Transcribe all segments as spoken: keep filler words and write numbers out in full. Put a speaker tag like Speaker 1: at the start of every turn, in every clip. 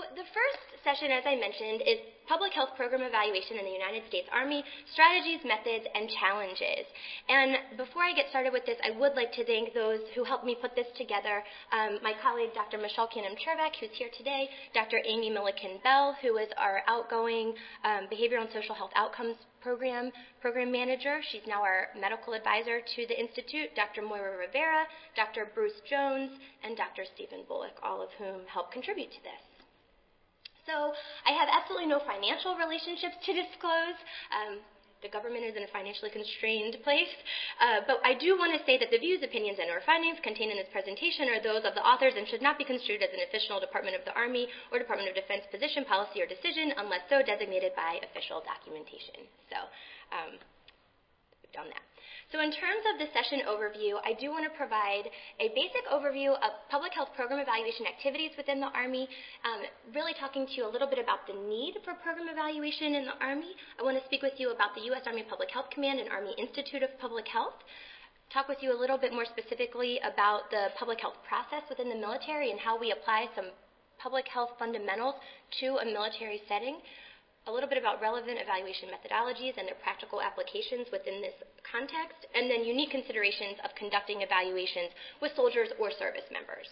Speaker 1: the first session, as I mentioned, is Public Health Program Evaluation in the United States Army, Strategies, Methods, and Challenges. And before I get started with this, I would like to thank those who helped me put this together. Um, my colleague, Doctor Michelle Canham-Chervak, who's here today, Doctor Amy Milliken-Bell, who is our outgoing um, Behavioral and Social Health Outcomes Program Program Manager. She's now our medical advisor to the Institute, Doctor Moira Rivera, Doctor Bruce Jones, and Doctor Stephen Bullock, all of whom helped contribute to this. So I have absolutely no financial relationships to disclose. Um, the government is in a financially constrained place. Uh, but I do want to say that the views, opinions, and or findings contained in this presentation are those of the authors and should not be construed as an official Department of the Army or Department of Defense position, policy, or decision unless so designated by official documentation. So um, we've done that. So in terms of the session overview, I do want to provide a basic overview of public health program evaluation activities within the Army, um, really talking to you a little bit about the need for program evaluation in the Army. I want to speak with you about the U S Army Public Health Command and Army Institute of Public Health, talk with you a little bit more specifically about the public health process within the military and how we apply some public health fundamentals to a military setting, a little bit about relevant evaluation methodologies and their practical applications within this context, and then unique considerations of conducting evaluations with soldiers or service members.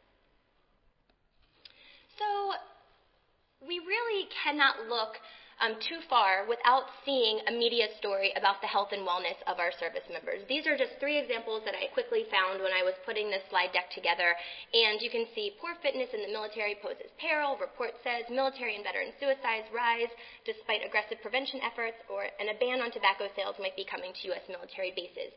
Speaker 1: So we really cannot look Um, too far without seeing a media story about the health and wellness of our service members. These are just three examples that I quickly found when I was putting this slide deck together. And you can see poor fitness in the military poses peril. Report says military and veteran suicides rise despite aggressive prevention efforts, or and a ban on tobacco sales might be coming to U S military bases.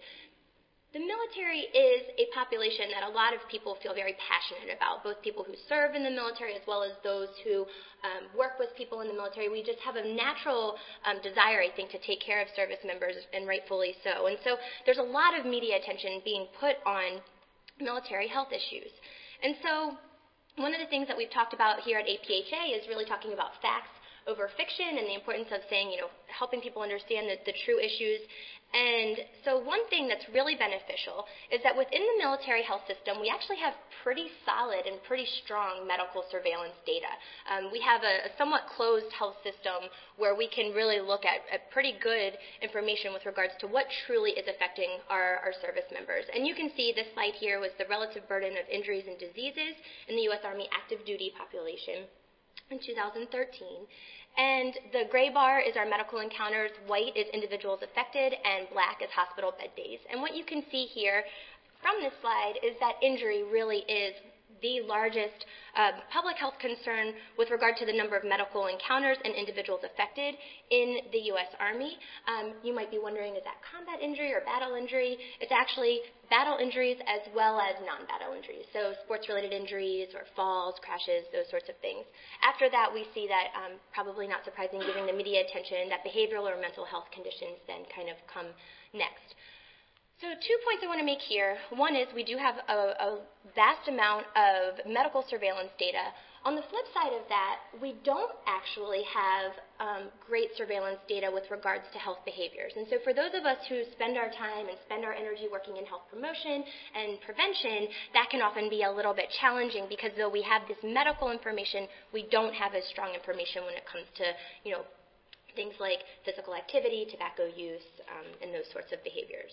Speaker 1: The military is a population that a lot of people feel very passionate about, both people who serve in the military as well as those who um, work with people in the military. We just have a natural um, desire, I think, to take care of service members, and rightfully so. And so there's a lot of media attention being put on military health issues. And so one of the things that we've talked about here at A P H A is really talking about facts over fiction and the importance of saying, you know, helping people understand the, the true issues. And so one thing that's really beneficial is that within the military health system, we actually have pretty solid and pretty strong medical surveillance data. Um, we have a, a somewhat closed health system where we can really look at, at pretty good information with regards to what truly is affecting our, our service members. And you can see this slide here was the relative burden of injuries and diseases in the U S Army active duty population in two thousand thirteen. And the gray bar is our medical encounters, white is individuals affected, and black is hospital bed days. And what you can see here from this slide is that injury really is the largest uh, public health concern with regard to the number of medical encounters and individuals affected in the U S Army. Um, you might be wondering, is that combat injury or battle injury? It's actually battle injuries as well as non-battle injuries, so sports-related injuries or falls, crashes, those sorts of things. After that, we see that, um, probably not surprising given the media attention, that behavioral or mental health conditions then kind of come next. So two points I want to make here. One is we do have a, a vast amount of medical surveillance data. On the flip side of that, we don't actually have um, great surveillance data with regards to health behaviors. And so for those of us who spend our time and spend our energy working in health promotion and prevention, that can often be a little bit challenging because though we have this medical information, we don't have as strong information when it comes to, you know, things like physical activity, tobacco use, um, and those sorts of behaviors.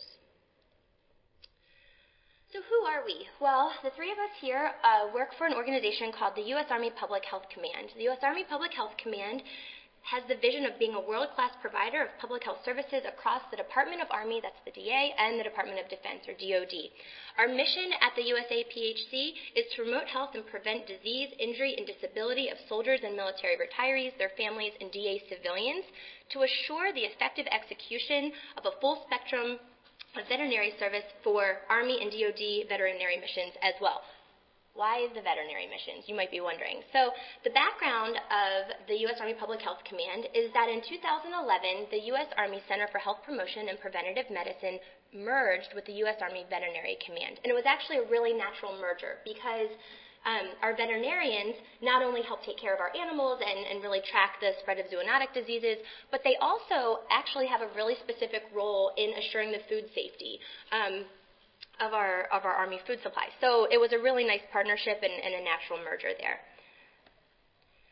Speaker 1: So who are we? Well, the three of us here uh, work for an organization called the U S Army Public Health Command. The U S Army Public Health Command has the vision of being a world-class provider of public health services across the Department of Army, that's the D A, and the Department of Defense, or D O D. Our mission at the U S A P H C is to promote health and prevent disease, injury, and disability of soldiers and military retirees, their families, and D A civilians, to assure the effective execution of a full-spectrum of veterinary service for Army and D O D veterinary missions as well. Why the veterinary missions, you might be wondering. So the background of the U S Army Public Health Command is that in two thousand eleven, the U S Army Center for Health Promotion and Preventative Medicine merged with the U S Army Veterinary Command. And it was actually a really natural merger because Um, our veterinarians not only help take care of our animals and, and really track the spread of zoonotic diseases, but they also actually have a really specific role in assuring the food safety um, of our of our Army food supply. So it was a really nice partnership and, and a natural merger there.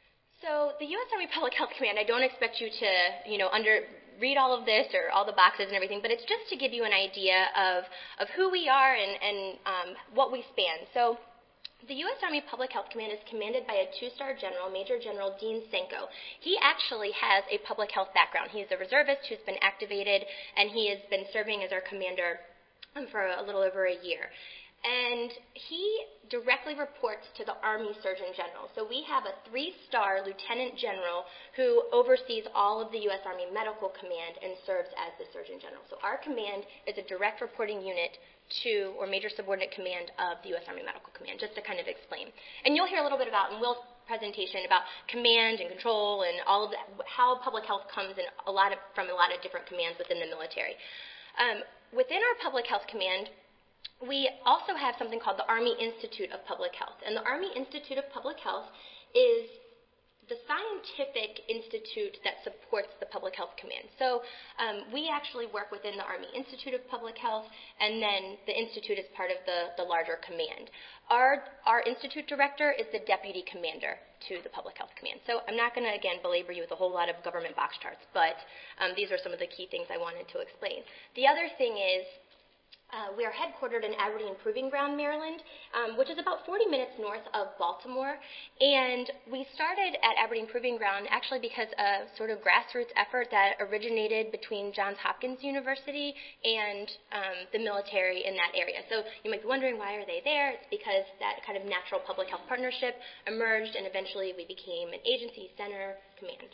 Speaker 1: So the U S Army Public Health Command, I don't expect you to, you know, under read all of this or all the boxes and everything, but it's just to give you an idea of, of who we are and, and um, what we span. So the U S Army Public Health Command is commanded by a two-star general, Major General Dean Senko. He actually has a public health background. He's a reservist who's been activated, and he has been serving as our commander um, for a little over a year. And he directly reports to the Army Surgeon General. So we have a three-star Lieutenant General who oversees all of the U S Army Medical Command and serves as the Surgeon General. So our command is a direct reporting unit to, or major subordinate command of the U S Army Medical Command, just to kind of explain. And you'll hear a little bit about, in Will's presentation, about command and control and all of that, how public health comes in a lot of, from a lot of different commands within the military. Um, within our Public Health Command, we also have something called the Army Institute of Public Health. And the Army Institute of Public Health is the scientific institute that supports the Public Health Command. So um, we actually work within the Army Institute of Public Health, and then the institute is part of the, the larger command. Our, our institute director is the deputy commander to the Public Health Command. So I'm not going to, again, belabor you with a whole lot of government box charts, but um, these are some of the key things I wanted to explain. The other thing is, Uh, we are headquartered in Aberdeen Proving Ground, Maryland, um, which is about forty minutes north of Baltimore. And we started at Aberdeen Proving Ground actually because of sort of grassroots effort that originated between Johns Hopkins University and um, the military in that area. So you might be wondering, why are they there? It's because that kind of natural public health partnership emerged, and eventually we became an agency, center, command.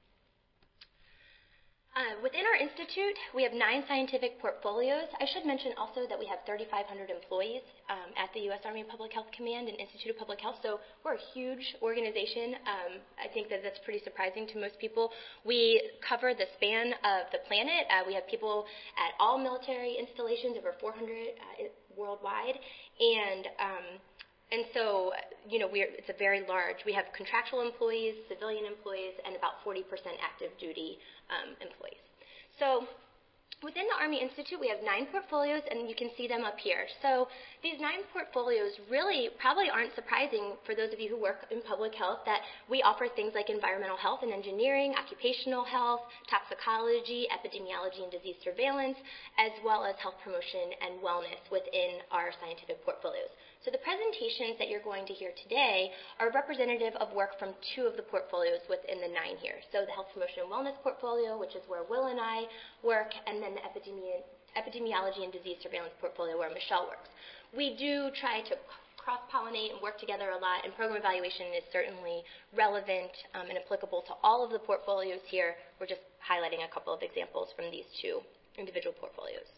Speaker 1: Uh, within our institute, we have nine scientific portfolios. I should mention also that we have thirty-five hundred employees um, at the U S Army Public Health Command and Institute of Public Health, so we're a huge organization. Um, I think that that's pretty surprising to most people. We cover the span of the planet. Uh, we have people at all military installations, over four hundred uh, worldwide, and um, And so, you know, we're, it's a very large, we have contractual employees, civilian employees, and about forty percent active duty um, employees. So within the Army Institute, we have nine portfolios, and you can see them up here. So these nine portfolios really probably aren't surprising for those of you who work in public health, that we offer things like environmental health and engineering, occupational health, toxicology, epidemiology and disease surveillance, as well as health promotion and wellness within our scientific portfolios. So the presentations that you're going to hear today are representative of work from two of the portfolios within the nine here. So the Health Promotion and Wellness portfolio, which is where Will and I work, and then the epidemi Epidemiology and Disease Surveillance portfolio, where Michelle works. We do try to cross-pollinate and work together a lot, and program evaluation is certainly relevant um, and applicable to all of the portfolios here. We're just highlighting a couple of examples from these two individual portfolios.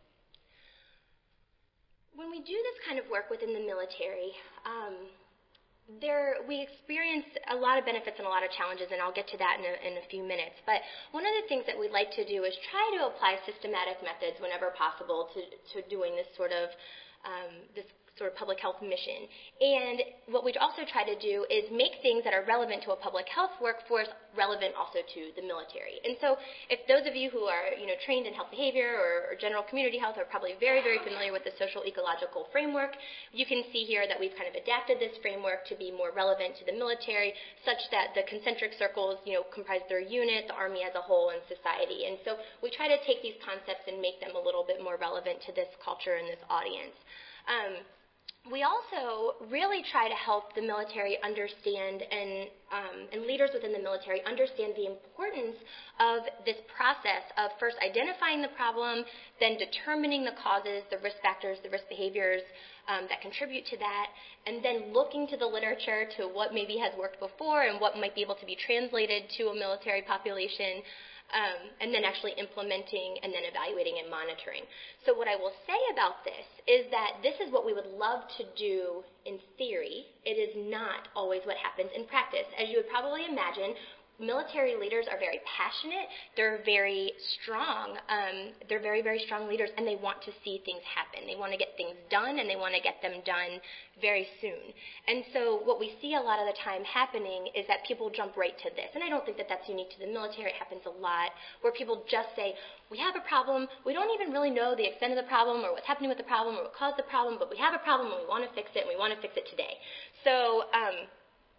Speaker 1: When we do this kind of work within the military, um, there, we experience a lot of benefits and a lot of challenges, and I'll get to that in a, in a few minutes. But one of the things that we'd like to do is try to apply systematic methods whenever possible to, to doing this sort of um, this sort of public health mission. And what we also try to do is make things that are relevant to a public health workforce relevant also to the military. And so if those of you who are, you know, trained in health behavior or, or general community health are probably very, very familiar with the social ecological framework, you can see here that we've kind of adapted this framework to be more relevant to the military, such that the concentric circles, you know, comprise their unit, the Army as a whole, and society. And so we try to take these concepts and make them a little bit more relevant to this culture and this audience. Um, We also really try to help the military understand, and, um, and leaders within the military understand the importance of this process of first identifying the problem, then determining the causes, the risk factors, the risk behaviors um, that contribute to that, and then looking to the literature to what maybe has worked before and what might be able to be translated to a military population. Um, and then actually implementing and then evaluating and monitoring. So what I will say about this is that this is what we would love to do in theory. It is not always what happens in practice. As you would probably imagine, military leaders are very passionate, they're very strong, um, they're very, very strong leaders, and they want to see things happen. They want to get things done, and they want to get them done very soon. And so what we see a lot of the time happening is that people jump right to this. And I don't think that that's unique to the military. It happens a lot, where people just say, we have a problem, we don't even really know the extent of the problem or what's happening with the problem or what caused the problem, but we have a problem and we want to fix it, and we want to fix it today. So, um, So this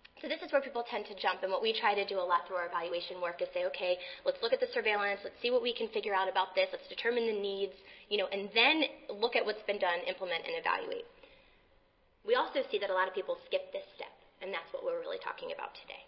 Speaker 1: this is where people tend to jump, and what we try to do a lot through our evaluation work is say, okay, let's look at the surveillance, let's see what we can figure out about this, let's determine the needs, you know, and then look at what's been done, implement, and evaluate. We also see that a lot of people skip this step, and that's what we're really talking about today.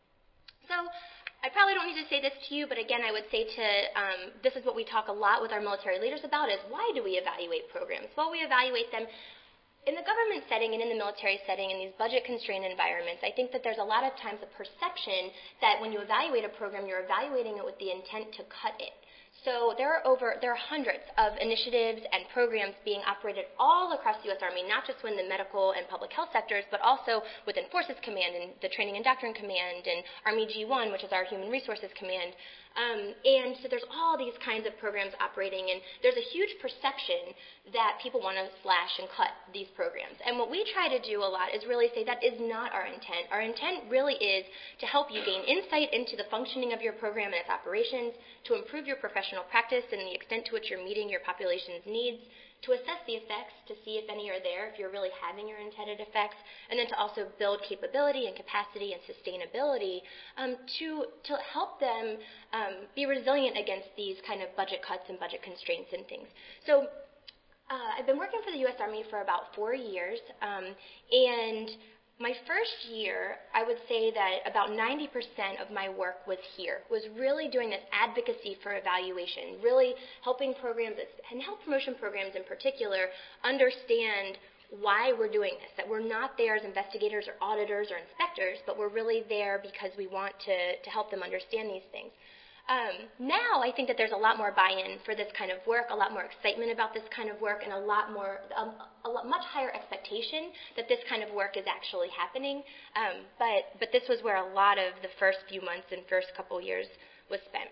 Speaker 1: So I probably don't need to say this to you, but again, I would say to, um, this is what we talk a lot with our military leaders about, is why do we evaluate programs? Well, we evaluate them in the government setting and in the military setting, in these budget-constrained environments. I think that there's a lot of times a perception that when you evaluate a program, you're evaluating it with the intent to cut it. So there are over, there are hundreds of initiatives and programs being operated all across the U S Army, not just within the medical and public health sectors, but also within Forces Command and the Training and Doctrine Command and Army G one, which is our Human Resources Command. Um, and so there's all these kinds of programs operating, and there's a huge perception that people want to slash and cut these programs. And what we try to do a lot is really say that is not our intent. Our intent really is to help you gain insight into the functioning of your program and its operations, to improve your professional practice and the extent to which you're meeting your population's needs, to assess the effects, to see if any are there, if you're really having your intended effects, and then to also build capability and capacity and sustainability um, to, to help them um, be resilient against these kind of budget cuts and budget constraints and things. So uh, I've been working for the U S Army for about four years, um, and my first year, I would say that about ninety percent of my work was here, was really doing this advocacy for evaluation, really helping programs and health promotion programs in particular understand why we're doing this, that we're not there as investigators or auditors or inspectors, but we're really there because we want to, to help them understand these things. Um, now I think that there's a lot more buy-in for this kind of work, a lot more excitement about this kind of work, and a lot more, a, a lot, much higher expectation that this kind of work is actually happening. Um, but, but this was where a lot of the first few months and first couple years was spent.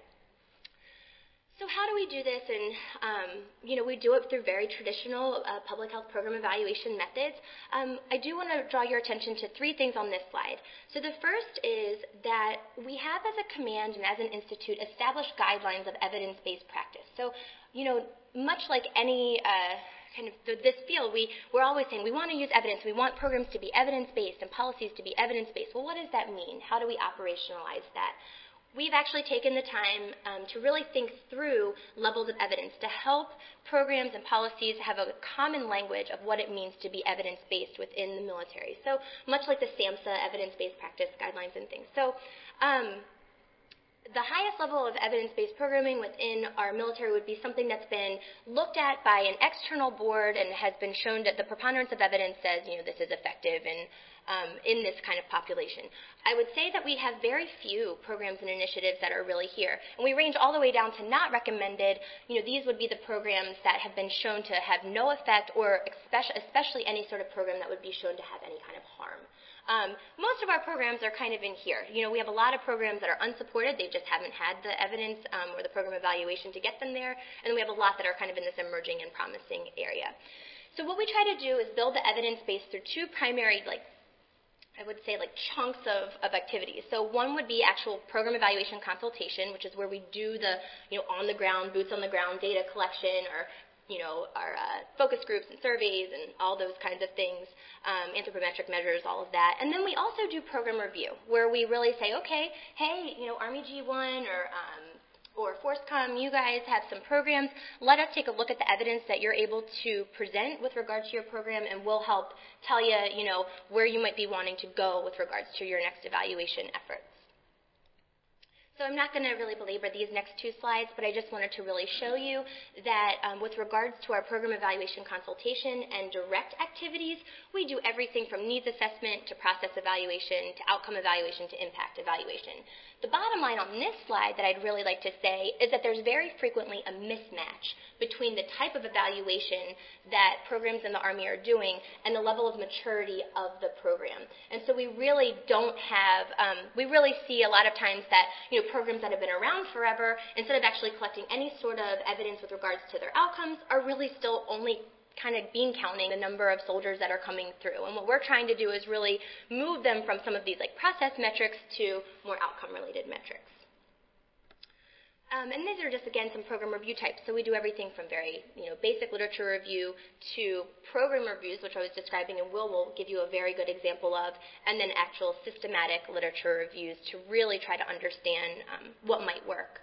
Speaker 1: So how do we do this? And, um, you know, we do it through very traditional uh, public health program evaluation methods. Um, I do want to draw your attention to three things on this slide. So the first is that we have as a command and as an institute established guidelines of evidence-based practice. So, you know, much like any uh, kind of th this field, we, we're always saying we want to use evidence. We want programs to be evidence-based and policies to be evidence-based. Well, what does that mean? How do we operationalize that? We've actually taken the time um, to really think through levels of evidence to help programs and policies have a common language of what it means to be evidence-based within the military. So much like the SAMHSA evidence-based practice guidelines and things. So um, the highest level of evidence-based programming within our military would be something that's been looked at by an external board and has been shown that the preponderance of evidence says, you know, this is effective and Um, in this kind of population. I would say that we have very few programs and initiatives that are really here. And we range all the way down to not recommended. You know, these would be the programs that have been shown to have no effect, or especially, especially any sort of program that would be shown to have any kind of harm. Um, most of our programs are kind of in here. You know, we have a lot of programs that are unsupported. They just haven't had the evidence um, or the program evaluation to get them there. And we have a lot that are kind of in this emerging and promising area. So what we try to do is build the evidence base through two primary, like, I would say like chunks of, of activities. So one would be actual program evaluation consultation, which is where we do the, you know, on the ground, boots on the ground data collection, or, you know, our uh, focus groups and surveys and all those kinds of things, um, anthropometric measures, all of that. And then we also do program review, where we really say, okay, hey, you know, Army G one or um, or FORSCOM, you guys have some programs. Let us take a look at the evidence that you're able to present with regards to your program, and we'll help tell you, you know, where you might be wanting to go with regards to your next evaluation efforts. So I'm not going to really belabor these next two slides, but I just wanted to really show you that um, with regards to our program evaluation consultation and direct activities, we do everything from needs assessment to process evaluation to outcome evaluation to impact evaluation. The bottom line on this slide that I'd really like to say is that there's very frequently a mismatch between the type of evaluation that programs in the Army are doing and the level of maturity of the program. And so we really don't have, um, we really see a lot of times that, you know, programs that have been around forever, instead of actually collecting any sort of evidence with regards to their outcomes, are really still only kind of bean counting the number of soldiers that are coming through. And what we're trying to do is really move them from some of these like process metrics to more outcome-related metrics. Um, and these are just, again, some program review types. So we do everything from very, you know, basic literature review to program reviews, which I was describing, and Will will give you a very good example of, and then actual systematic literature reviews to really try to understand um, what might work.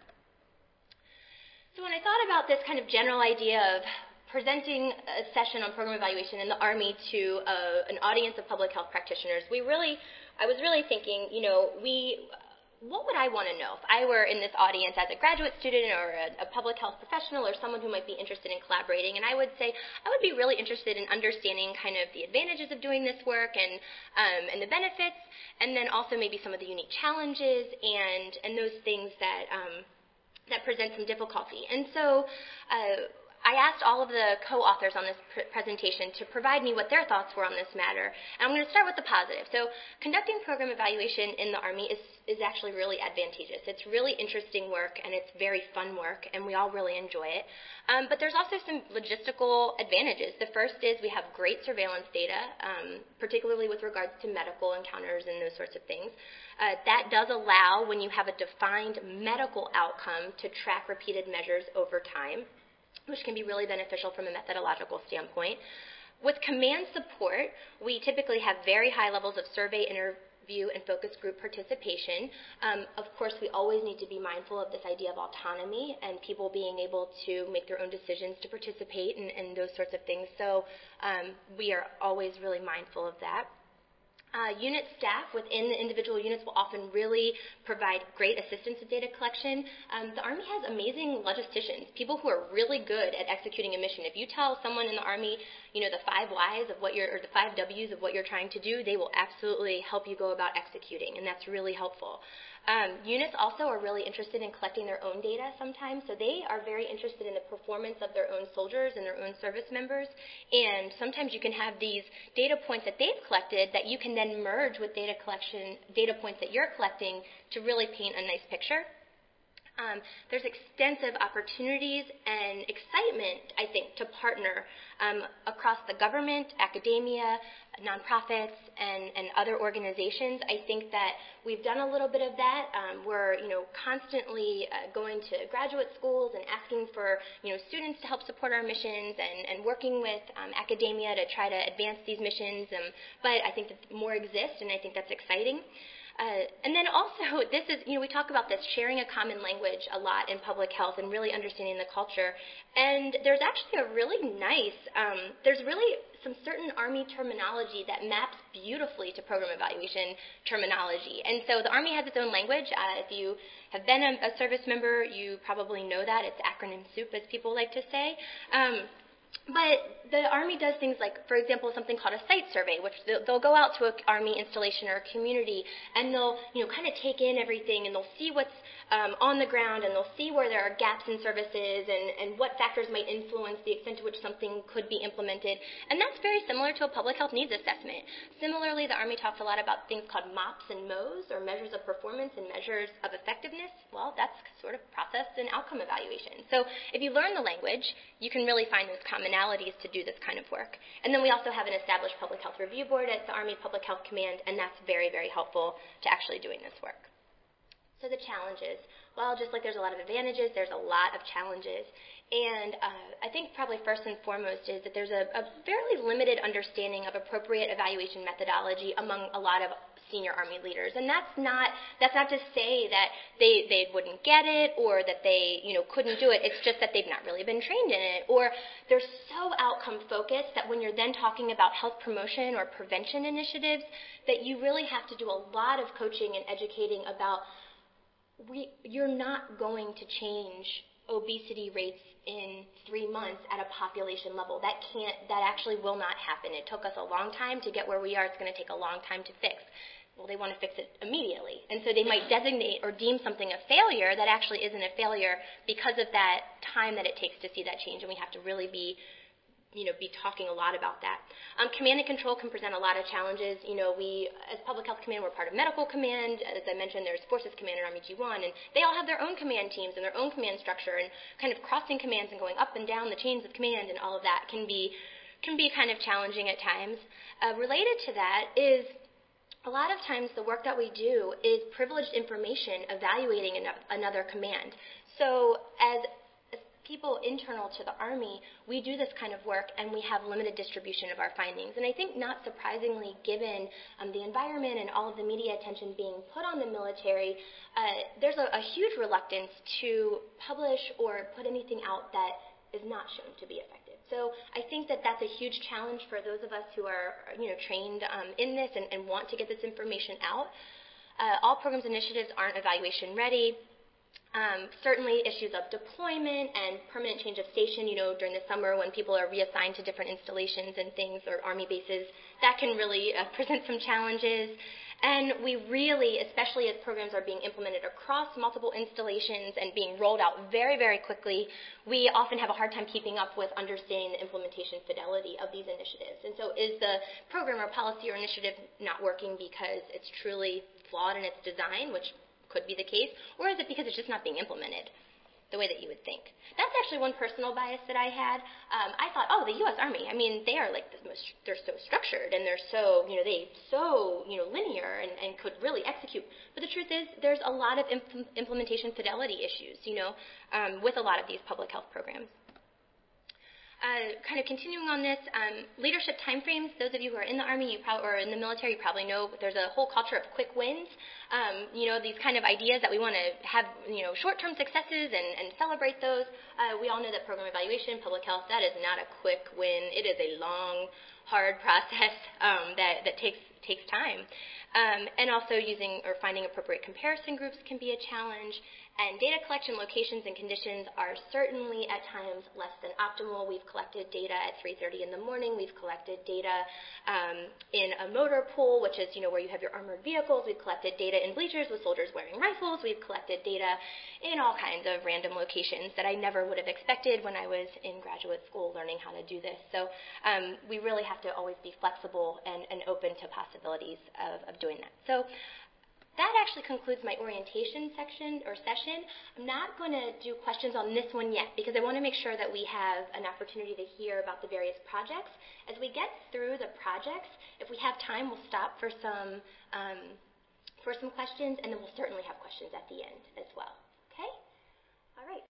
Speaker 1: So when I thought about this kind of general idea of presenting a session on program evaluation in the Army to uh, an audience of public health practitioners, we really, I was really thinking, you know, we... what would I want to know if I were in this audience as a graduate student or a, a public health professional or someone who might be interested in collaborating? And I would say I would be really interested in understanding kind of the advantages of doing this work and um, and the benefits, and then also maybe some of the unique challenges and and those things that um, that present some difficulty. And so uh, I asked all of the co-authors on this pr- presentation to provide me what their thoughts were on this matter. And I'm going to start with the positive. So conducting program evaluation in the Army is, is actually really advantageous. It's really interesting work, and it's very fun work, and we all really enjoy it. Um, but there's also some logistical advantages. The first is we have great surveillance data, um, particularly with regards to medical encounters and those sorts of things. Uh, that does allow, when you have a defined medical outcome, to track repeated measures over time, which can be really beneficial from a methodological standpoint. With command support, we typically have very high levels of survey, interview, and focus group participation. Um, of course, we always need to be mindful of this idea of autonomy and people being able to make their own decisions to participate and, and those sorts of things. So um, we are always really mindful of that. Uh, unit staff within the individual units will often really provide great assistance with data collection. Um, the Army has amazing logisticians, people who are really good at executing a mission. If you tell someone in the Army, you know, the five whys of what you're, or the five W's of what you're trying to do, they will absolutely help you go about executing, and that's really helpful. Um, units also are really interested in collecting their own data sometimes, so they are very interested in the performance of their own soldiers and their own service members, and sometimes you can have these data points that they've collected that you can then merge with data collection, data points that you're collecting to really paint a nice picture. Um, there's extensive opportunities and excitement, I think, to partner um, across the government, academia, nonprofits, and, and other organizations. I think that we've done a little bit of that. Um, we're, you know, constantly uh, going to graduate schools and asking for, you know, students to help support our missions and, and working with um, academia to try to advance these missions. Um, but I think that more exist, and I think that's exciting. Uh, and then also, this is, you know, we talk about this, sharing a common language a lot in public health and really understanding the culture. And there's actually a really nice, um, there's really some certain Army terminology that maps beautifully to program evaluation terminology. And so the Army has its own language. Uh, if you have been a, a service member, you probably know that. It's acronym soup, as people like to say. Um, But the Army does things like, for example, something called a site survey, which they'll, they'll go out to an Army installation or a community, and they'll, you know, kind of take in everything, and they'll see what's um, on the ground, and they'll see where there are gaps in services, and, and what factors might influence the extent to which something could be implemented. And that's very similar to a public health needs assessment. Similarly, the Army talks a lot about things called MOPS and M O S, or measures of performance and measures of effectiveness. Well, that's sort of process and outcome evaluation. So if you learn the language, you can really find those commonalities to do this kind of work. And then we also have an established public health review board at the Army Public Health Command, and that's very, very helpful to actually doing this work. So the challenges. Well, just like there's a lot of advantages, there's a lot of challenges. And uh, I think probably first and foremost is that there's a, a fairly limited understanding of appropriate evaluation methodology among a lot of senior Army leaders. And that's not that's not to say that they, they wouldn't get it or that they, you know, couldn't do it. It's just that they've not really been trained in it. Or they're so outcome focused that when you're then talking about health promotion or prevention initiatives, that you really have to do a lot of coaching and educating about we, you're not going to change obesity rates in three months at a population level. That can't, that actually will not happen. It took us a long time to get where we are. It's going to take a long time to fix. Well, they want to fix it immediately. And so they might designate or deem something a failure that actually isn't a failure because of that time that it takes to see that change. And we have to really be you know, be talking a lot about that. Um, command and control can present a lot of challenges. You know, we, as Public Health Command, we're part of Medical Command. As I mentioned, there's Forces Command and Army G one, and they all have their own command teams and their own command structure, and kind of crossing commands and going up and down the chains of command and all of that can be, can be kind of challenging at times. Uh, related to that is a lot of times the work that we do is privileged information evaluating another command. So as people internal to the Army, we do this kind of work and we have limited distribution of our findings. And I think not surprisingly, given um, the environment and all of the media attention being put on the military, uh, there's a, a huge reluctance to publish or put anything out that is not shown to be effective. So I think that that's a huge challenge for those of us who are, you know, trained um, in this and, and want to get this information out. Uh, all programs and initiatives aren't evaluation ready. Um, certainly issues of deployment and permanent change of station, you know, during the summer when people are reassigned to different installations and things or Army bases, that can really uh, present some challenges. And we really, especially as programs are being implemented across multiple installations and being rolled out very, very quickly, we often have a hard time keeping up with understanding the implementation fidelity of these initiatives. And so is the program or policy or initiative not working because it's truly flawed in its design, which could be the case, or is it because it's just not being implemented the way that you would think? That's actually one personal bias that I had. Um, I thought, oh, the U S Army, I mean, they are like the most, they're so structured and they're so, you know, they so, you know, linear and, and could really execute. But the truth is, there's a lot of imp implementation fidelity issues, you know, um, with a lot of these public health programs. Uh, kind of continuing on this, um, leadership timeframes, those of you who are in the Army you or in the military, you probably know there's a whole culture of quick wins. Um, you know, these kind of ideas that we want to have, you know, short-term successes and, and celebrate those. Uh, we all know that program evaluation, public health, that is not a quick win. It is a long, hard process um, that, that takes, takes time. Um, and also using or finding appropriate comparison groups can be a challenge. And data collection locations and conditions are certainly at times less than optimal. We've collected data at three thirty in the morning. We've collected data um, in a motor pool, which is, you know, where you have your armored vehicles. We've collected data in bleachers with soldiers wearing rifles. We've collected data in all kinds of random locations that I never would have expected when I was in graduate school learning how to do this. So um, we really have to always be flexible and, and open to possibilities of, of doing that. So that actually concludes my orientation section or session. I'm not going to do questions on this one yet because I want to make sure that we have an opportunity to hear about the various projects. As we get through the projects, if we have time, we'll stop for some, um, for some questions, and then we'll certainly have questions at the end as well. Okay? All right.